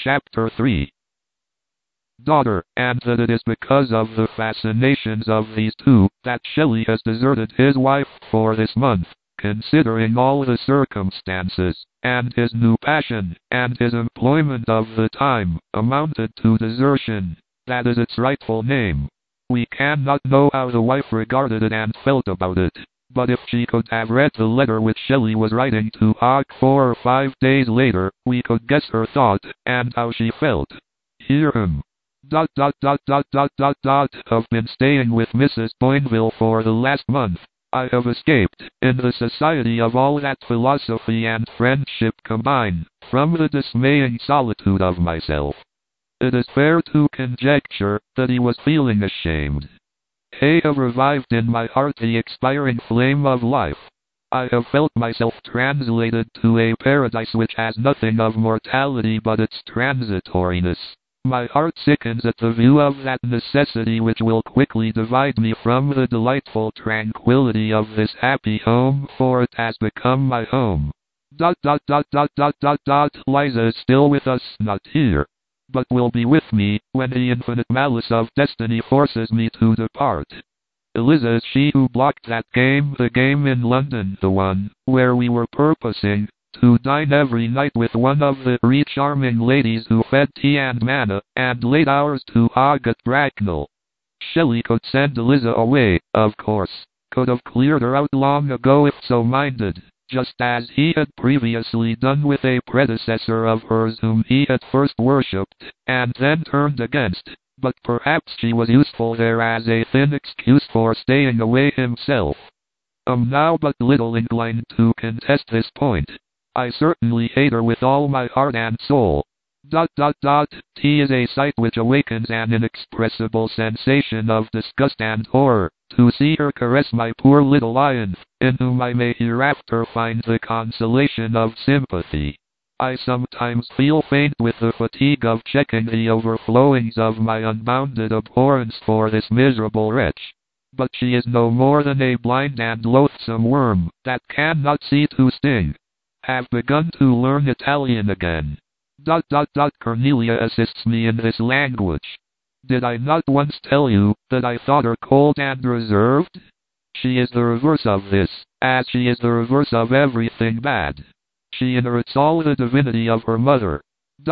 Chapter 3. Daughter, and that it is because of the fascinations of these two that Shelley has deserted his wife for this month, considering all the circumstances, and his new passion, and his employment of the time, amounted to desertion. That is its rightful name. We cannot know how the wife regarded it and felt about it, but if she could have read the letter which Shelley was writing to Hogg 4 or 5 days later, we could guess her thought, and how she felt. Hear him. Have been staying with Mrs. Boinville for the last month. I have escaped, in the society of all that philosophy and friendship combine, from the dismaying solitude of myself. It is fair to conjecture that he was feeling ashamed. I have revived in my heart the expiring flame of life. I have felt myself translated to a paradise which has nothing of mortality but its transitoriness. My heart sickens at the view of that necessity which will quickly divide me from the delightful tranquility of this happy home, for it has become my home. Liza is still with us, not here, but will be with me, when the infinite malice of destiny forces me to depart. Eliza is she who blocked that game, the game in London, the one where we were purposing to dine every night with one of the three charming ladies who fed tea and manna, and late hours to Hogg at Bracknell. Shelley could send Eliza away, of course, could have cleared her out long ago if so minded, just as he had previously done with a predecessor of hers whom he had first worshipped, and then turned against, but perhaps she was useful there as a thin excuse for staying away himself. I'm now but little inclined to contest this point. I certainly hate her with all my heart and soul. Tea is a sight which awakens an inexpressible sensation of disgust and horror, to see her caress my poor little Ian, in whom I may hereafter find the consolation of sympathy. I sometimes feel faint with the fatigue of checking the overflowings of my unbounded abhorrence for this miserable wretch. But she is no more than a blind and loathsome worm, that cannot see to sting. Have begun to learn Italian again. Cornelia assists me in this language. Did I not once tell you that I thought her cold and reserved? She is the reverse of this, as she is the reverse of everything bad. She inherits all the divinity of her mother.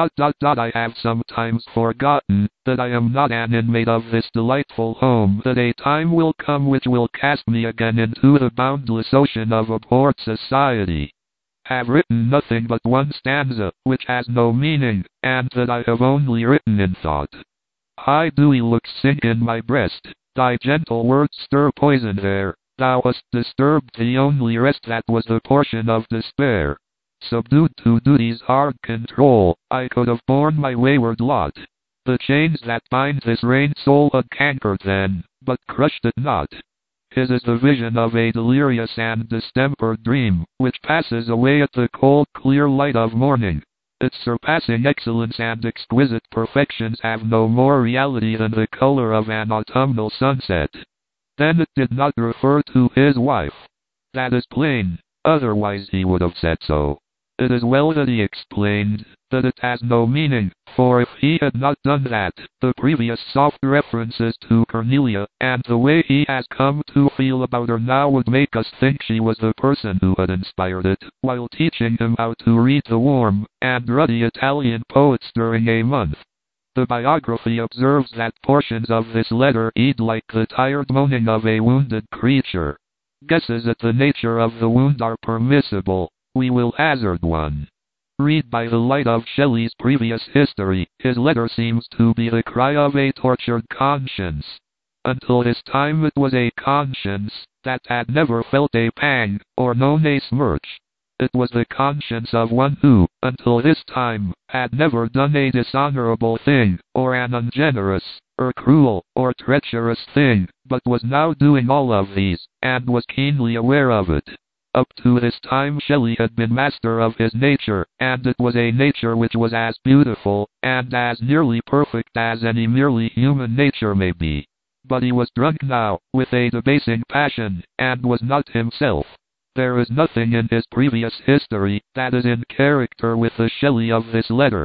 I have sometimes forgotten that I am not an inmate of this delightful home, that a time will come which will cast me again into the boundless ocean of abhorred society. Have written nothing but one stanza, which has no meaning, and that I have only written in thought. High dewy looks sink in my breast, thy gentle words stir poison there, thou hast disturbed the only rest that was the portion of despair. Subdued to duty's hard control, I could have borne my wayward lot. The chains that bind this rein soul had cankered then, but crushed it not. His is the vision of a delirious and distempered dream, which passes away at the cold clear light of morning. Its surpassing excellence and exquisite perfections have no more reality than the color of an autumnal sunset. Then it did not refer to his wife. That is plain, otherwise he would have said so. It is well that he explained that it has no meaning, for if he had not done that, the previous soft references to Cornelia, and the way he has come to feel about her now would make us think she was the person who had inspired it, while teaching him how to read the warm and ruddy Italian poets during a month. The biography observes that portions of this letter read like the tired moaning of a wounded creature. Guesses at the nature of the wound are permissible. We will hazard one. Read by the light of Shelley's previous history, his letter seems to be the cry of a tortured conscience. Until his time it was a conscience that had never felt a pang, or known a smirch. It was the conscience of one who, until this time, had never done a dishonorable thing, or an ungenerous, or cruel, or treacherous thing, but was now doing all of these, and was keenly aware of it. Up to this time Shelley had been master of his nature, and it was a nature which was as beautiful, and as nearly perfect as any merely human nature may be. But he was drunk now, with a debasing passion, and was not himself. There is nothing in his previous history that is in character with the Shelley of this letter.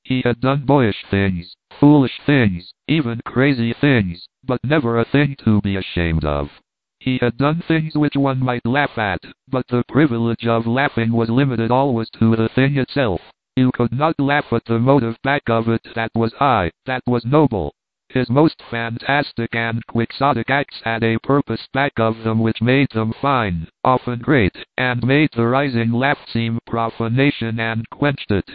He had done boyish things, foolish things, even crazy things, but never a thing to be ashamed of. He had done things which one might laugh at, but the privilege of laughing was limited always to the thing itself. You could not laugh at the motive back of it that was high, that was noble. His most fantastic and quixotic acts had a purpose back of them which made them fine, often great, and made the rising laugh seem profanation and quenched it,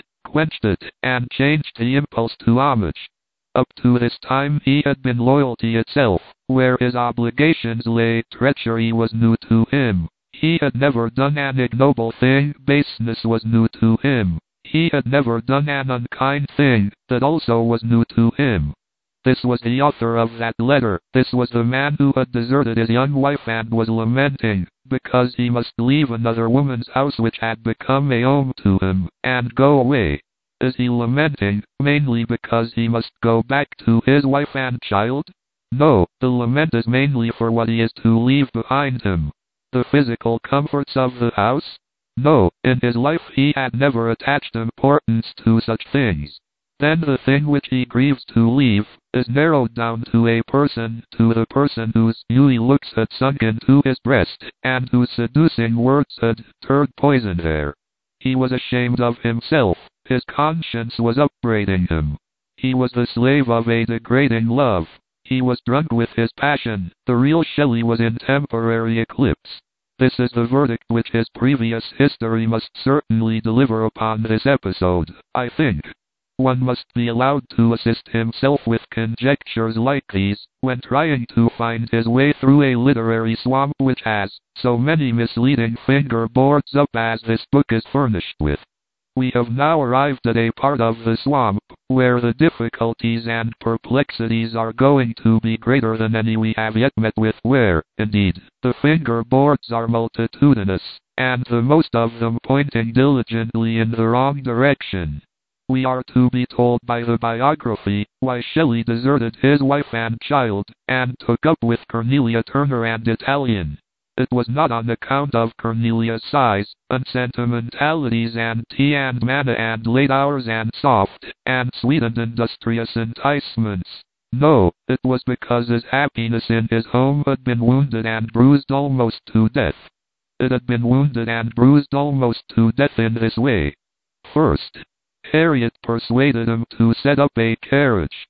and changed the impulse to homage. Up to this time he had been loyalty itself. Where his obligations lay, treachery was new to him. He had never done an ignoble thing, baseness was new to him. He had never done an unkind thing, that also was new to him. This was the author of that letter. This was the man who had deserted his young wife and was lamenting, because he must leave another woman's house which had become a home to him, and go away. Is he lamenting, mainly because he must go back to his wife and child? No, the lament is mainly for what he is to leave behind him. The physical comforts of the house? No, in his life he had never attached importance to such things. Then the thing which he grieves to leave is narrowed down to a person, to the person whose dewy looks had sunk into his breast, and whose seducing words had turned poison there. He was ashamed of himself. His conscience was upbraiding him. He was the slave of a degrading love. He was drunk with his passion. The real Shelley was in temporary eclipse. This is the verdict which his previous history must certainly deliver upon this episode, I think. One must be allowed to assist himself with conjectures like these, when trying to find his way through a literary swamp which has so many misleading fingerboards up as this book is furnished with. We have now arrived at a part of the swamp, where the difficulties and perplexities are going to be greater than any we have yet met with, where, indeed, the fingerboards are multitudinous, and the most of them pointing diligently in the wrong direction. We are to be told by the biography why Shelley deserted his wife and child, and took up with Cornelia Turner and Italian. It was not on account of Cornelia's size, and sentimentalities and tea and manna and late hours and soft, and sweet and industrious enticements. No, it was because his happiness in his home had been wounded and bruised almost to death. It had been wounded and bruised almost to death in this way. First, Harriet persuaded him to set up a carriage.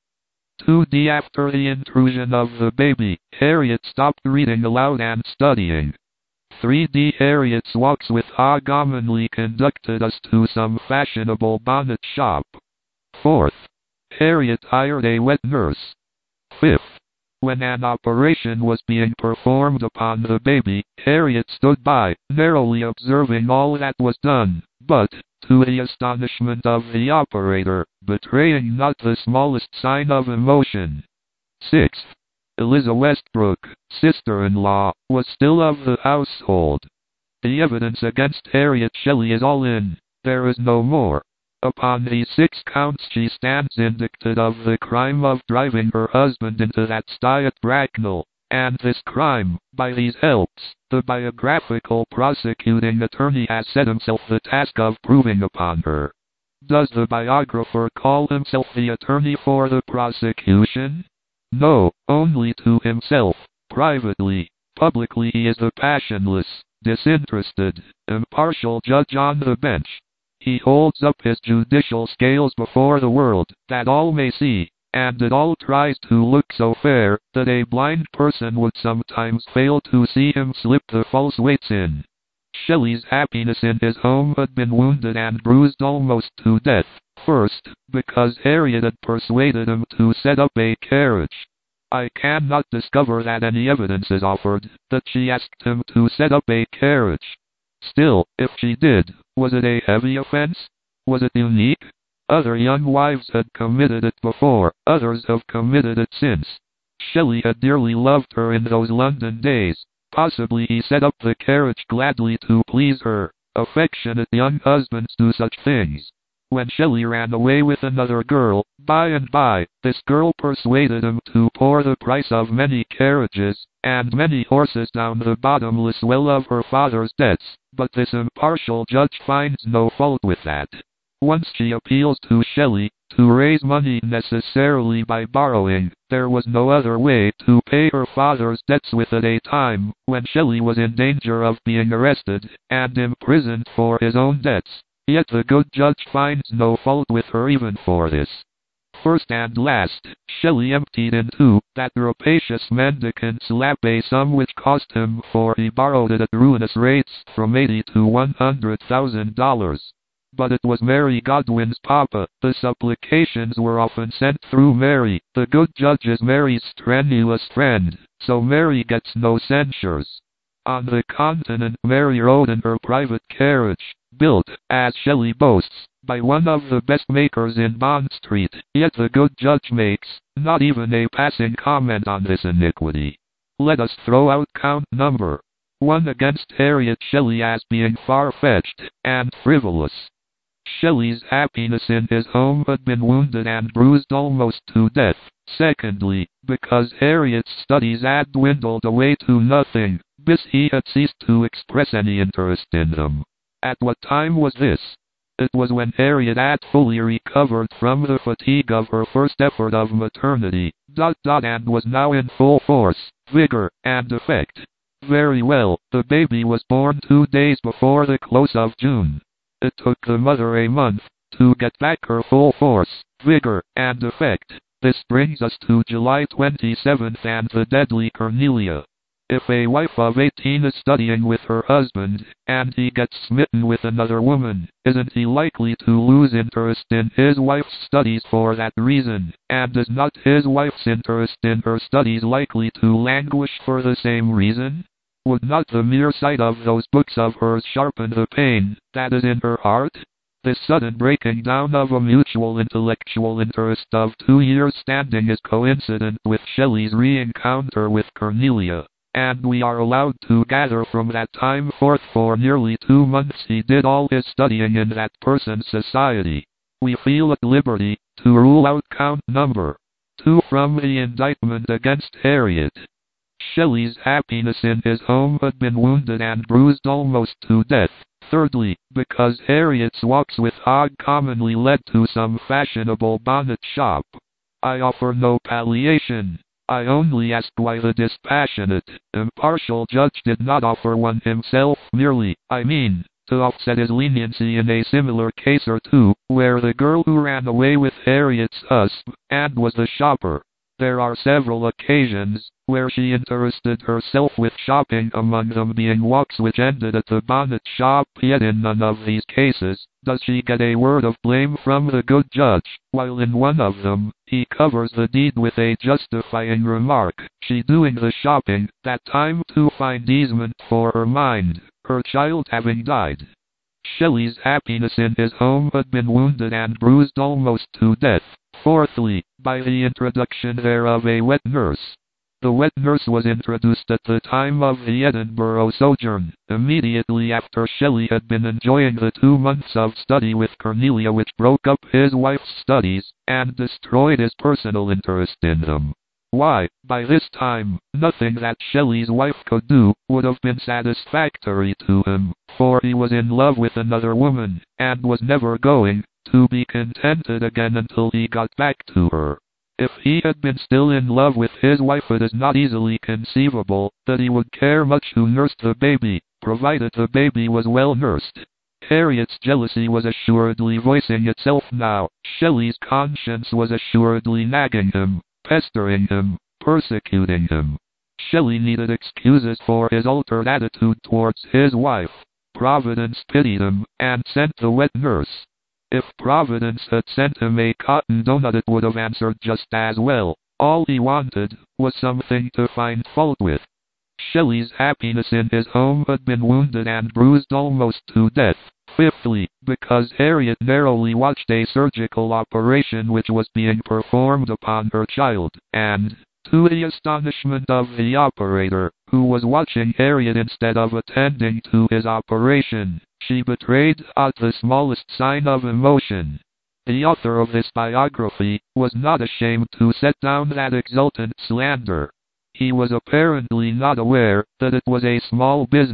2D After the intrusion of the baby, Harriet stopped reading aloud and studying. 3D Harriet's walks with Ha commonly conducted us to some fashionable bonnet shop. Fourth, Harriet hired a wet nurse. Fifth, when an operation was being performed upon the baby, Harriet stood by, narrowly observing all that was done, but, to the astonishment of the operator, betraying not the smallest sign of emotion. Sixth, Eliza Westbrook, sister-in-law, was still of the household. The evidence against Harriet Shelley is all in. There is no more. Upon these 6 counts she stands indicted of the crime of driving her husband into that sty at Bracknell, and this crime, by these helps, the biographical prosecuting attorney has set himself the task of proving upon her. Does the biographer call himself the attorney for the prosecution? No, only to himself, privately. Publicly he is the passionless, disinterested, impartial judge on the bench. He holds up his judicial scales before the world, that all may see, and it all tries to look so fair, that a blind person would sometimes fail to see him slip the false weights in. Shelley's happiness in his home had been wounded and bruised almost to death. First, because Harriet had persuaded him to set up a carriage. I cannot discover that any evidence is offered that she asked him to set up a carriage. Still, if she did, was it a heavy offense? Was it unique? Other young wives had committed it before, others have committed it since. Shelley had dearly loved her in those London days. Possibly he set up the carriage gladly to please her. Affectionate young husbands do such things. When Shelley ran away with another girl, by and by, this girl persuaded him to pour the price of many carriages and many horses down the bottomless well of her father's debts, but this impartial judge finds no fault with that. Once she appeals to Shelley to raise money necessarily by borrowing. There was no other way to pay her father's debts with at a time when Shelley was in danger of being arrested and imprisoned for his own debts. Yet the good judge finds no fault with her even for this. First and last, Shelley emptied into that rapacious mendicant's lap a sum which cost him, for he borrowed it at ruinous rates, from $80,000 to $100,000. But it was Mary Godwin's papa. The supplications were often sent through Mary. The good judge is Mary's strenuous friend, so Mary gets no censures. On the continent, Mary rode in her private carriage, built, as Shelley boasts, by one of the best makers in Bond Street. Yet the good judge makes not even a passing comment on this iniquity. Let us throw out count number 1 against Harriet Shelley as being far-fetched and frivolous. Shelley's happiness in his home had been wounded and bruised almost to death. Secondly, because Harriet's studies had dwindled away to nothing, bis he had ceased to express any interest in them. At what time was this? It was when Harriet had fully recovered from the fatigue of her first effort of maternity, and was now in full force, vigor, and effect. Very well, the baby was born 2 days before the close of June. It took the mother a month to get back her full force, vigor, and effect. This brings us to July 27th and the deadly Cornelia. If a wife of 18 is studying with her husband, and he gets smitten with another woman, isn't he likely to lose interest in his wife's studies for that reason? And is not his wife's interest in her studies likely to languish for the same reason? Would not the mere sight of those books of hers sharpen the pain that is in her heart? This sudden breaking down of a mutual intellectual interest of 2 years' standing is coincident with Shelley's re-encounter with Cornelia, and we are allowed to gather from that time forth for nearly 2 months he did all his studying in that person's society. We feel at liberty to rule out count number 2 from the indictment against Harriet. Shelley's happiness in his home had been wounded and bruised almost to death. Thirdly, because Harriet's walks with Hogg commonly led to some fashionable bonnet shop. I offer no palliation. I only ask why the dispassionate, impartial judge did not offer one himself merely, to offset his leniency in a similar case or two, where the girl who ran away with Harriet's husband was the shopper. There are several occasions where she interested herself with shopping, among them being walks which ended at the bonnet shop, yet in none of these cases does she get a word of blame from the good judge, while in one of them he covers the deed with a justifying remark, she doing the shopping, that time to find easement for her mind, her child having died. Shelley's happiness in his home had been wounded and bruised almost to death. Fourthly, by the introduction there of a wet nurse. The wet nurse was introduced at the time of the Edinburgh sojourn, immediately after Shelley had been enjoying the 2 months of study with Cornelia which broke up his wife's studies, and destroyed his personal interest in them. Why, by this time, nothing that Shelley's wife could do would have been satisfactory to him, for he was in love with another woman, and was never going to be contented again until he got back to her. If he had been still in love with his wife, it is not easily conceivable that he would care much who nursed the baby, provided the baby was well nursed. Harriet's jealousy was assuredly voicing itself now. Shelley's conscience was assuredly nagging him, pestering him, persecuting him. Shelley needed excuses for his altered attitude towards his wife. Providence pitied him, and sent the wet nurse. If Providence had sent him a cotton donut, it would have answered just as well. All he wanted was something to find fault with. Shelley's happiness in his home had been wounded and bruised almost to death. Fifthly, because Harriet narrowly watched a surgical operation which was being performed upon her child, and, to the astonishment of the operator, who was watching Harriet instead of attending to his operation, she betrayed not the smallest sign of emotion. The author of this biography was not ashamed to set down that exultant slander. He was apparently not aware that it was a small business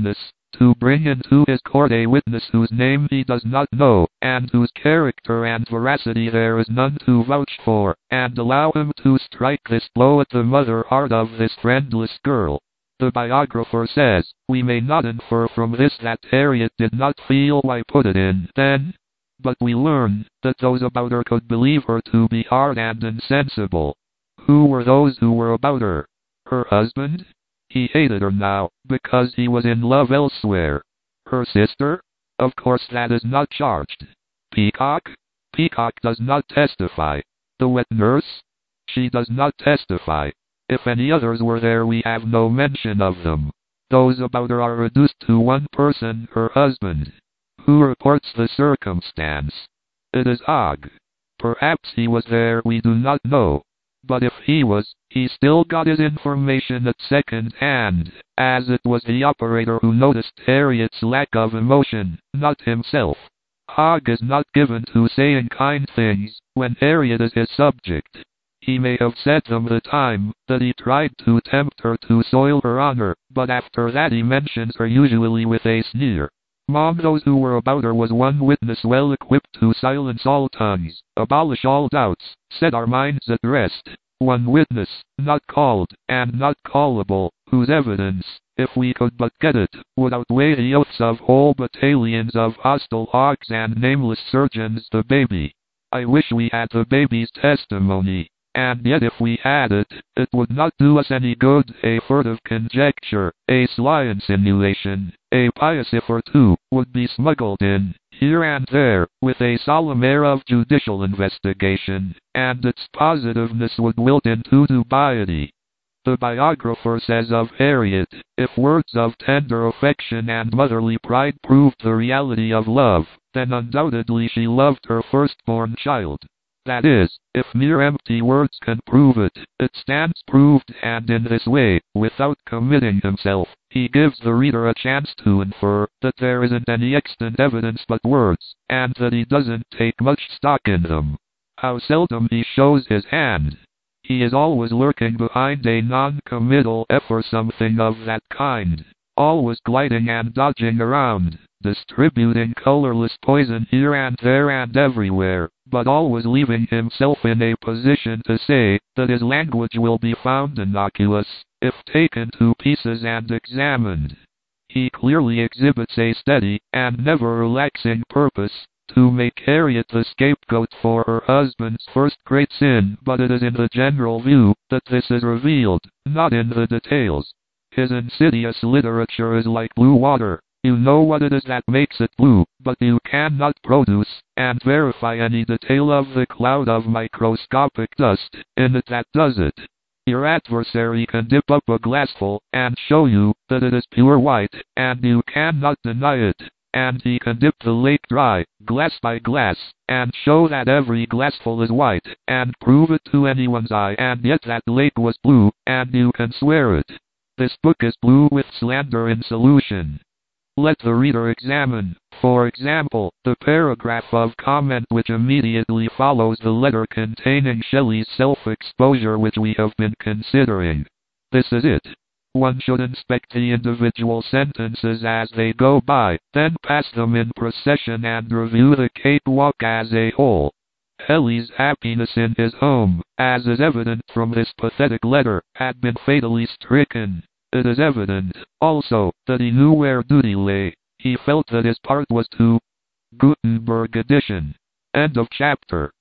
to bring into his court a witness whose name he does not know, and whose character and veracity there is none to vouch for, and allow him to strike this blow at the mother heart of this friendless girl. The biographer says, we may not infer from this that Harriet did not feel why put it in then, but we learn that those about her could believe her to be hard and insensible. Who were those who were about her? Her husband? He hated her now, because he was in love elsewhere. Her sister? Of course that is not charged. Peacock? Peacock does not testify. The wet nurse? She does not testify. If any others were there, we have no mention of them. Those about her are reduced to one person, her husband. Who reports the circumstance? It is Ogg. Perhaps he was there, we do not know. But if he was, he still got his information at second hand, as it was the operator who noticed Harriet's lack of emotion, not himself. Ogg is not given to saying kind things when Harriet is his subject. He may have said them the time that he tried to tempt her to soil her honor, but after that he mentions her usually with a sneer. Among those who were about her was one witness well equipped to silence all tongues, abolish all doubts, set our minds at rest. One witness, not called, and not callable, whose evidence, if we could but get it, would outweigh the oaths of whole battalions of hostile Oggs and nameless surgeons. The baby. I wish we had the baby's testimony. And yet if we had it, it would not do us any good. A furtive conjecture, a sly insinuation, a pious if or two, would be smuggled in, here and there, with a solemn air of judicial investigation, and its positiveness would wilt into dubiety. The biographer says of Harriet, if words of tender affection and motherly pride proved the reality of love, then undoubtedly she loved her firstborn child. That is, if mere empty words can prove it, it stands proved, and in this way, without committing himself, he gives the reader a chance to infer that there isn't any extant evidence but words, and that he doesn't take much stock in them. How seldom he shows his hand. He is always lurking behind a non-committal F or something of that kind, always gliding and dodging around, distributing colorless poison here and there and everywhere, but always leaving himself in a position to say that his language will be found innocuous, if taken to pieces and examined. He clearly exhibits a steady and never relaxing purpose to make Harriet the scapegoat for her husband's first great sin, but it is in the general view that this is revealed, not in the details. His insidious literature is like blue water. You know what it is that makes it blue, but you cannot produce and verify any detail of the cloud of microscopic dust in it that does it. Your adversary can dip up a glassful and show you that it is pure white, and you cannot deny it. And he can dip the lake dry, glass by glass, and show that every glassful is white, and prove it to anyone's eye, and yet that lake was blue, and you can swear it. This book is blue with slander in solution. Let the reader examine, for example, the paragraph of comment which immediately follows the letter containing Shelley's self-exposure which we have been considering. This is it. One should inspect the individual sentences as they go by, then pass them in procession and review the cakewalk as a whole. Shelley's happiness in his home, as is evident from this pathetic letter, had been fatally stricken. It is evident, also, that he knew where duty lay. He felt that his part was to Gutenberg edition. End of chapter.